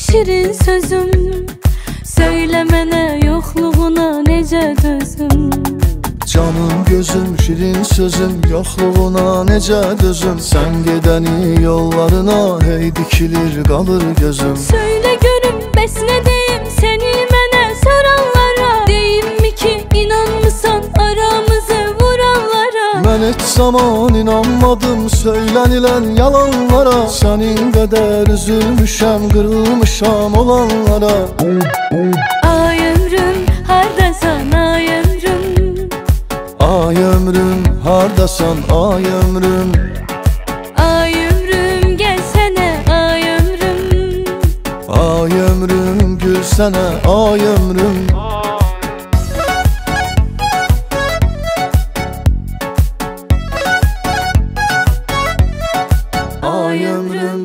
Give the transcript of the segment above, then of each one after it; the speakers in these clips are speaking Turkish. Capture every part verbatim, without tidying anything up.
şirin sözüm. Söylemene yokluğuna nece dözüm. Canım gözüm şirin sözüm, yokluğuna nece dözüm. Sen gideni yollarına hey dikilir kalır gözüm. Söyle görüm bəs ne deyim seni mənə soranlara. Deyim mi ki inanmısan aramızı vuranlara. Ben hiç zaman inanmadım söylenilen yalanlara. Senin kadar üzülmüşem, kırılmışam olanlara. Ay ömrüm hardasan ay ömrüm. Ay ömrüm hardasan ay ömrüm. Ay ömrüm gelsene ay ömrüm. Ay ömrüm gülsene ay ömrüm. Ay ömrüm.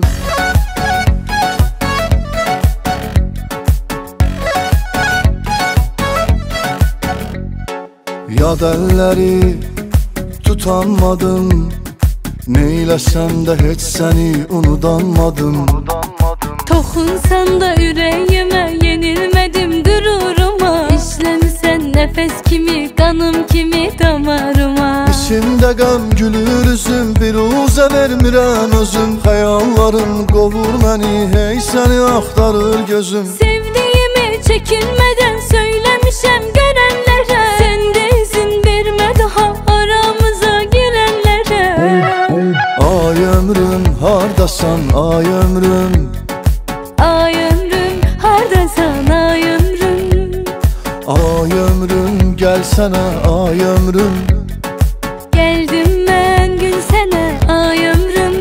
Yad elleri tutanmadım, neylesem de hiç seni unutanmadım. Toxunsan da ürəyimə yenilmədim qüruruma. İşləmisən nəfəs kimi, qanım kimi damarıma. İçimdə qəm gülür üzüm, bir uzə vermirəm özüm. Xəyallarım qovur məni, hey səni axtarır gözüm. Sevdiyimi çəkinmədən söyləmişəm görənlərə. Sən də izin vermə daha aramıza girənlərə. Ay ömrüm hardasan ay ömrüm. Ay ömrüm hardasan ay ömrüm. Ay ömrüm gelsene ay ömrüm. Gəldim mən gün sənə ay ömrüm.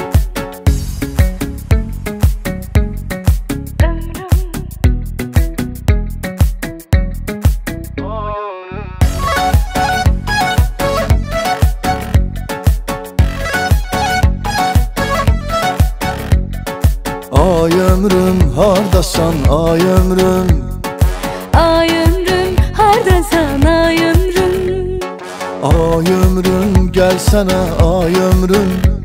Ay ömrüm hardasan ay ömrüm. Ay ömrüm hardasan ay ömrüm. Ay ömrüm gelsene ay ömrüm.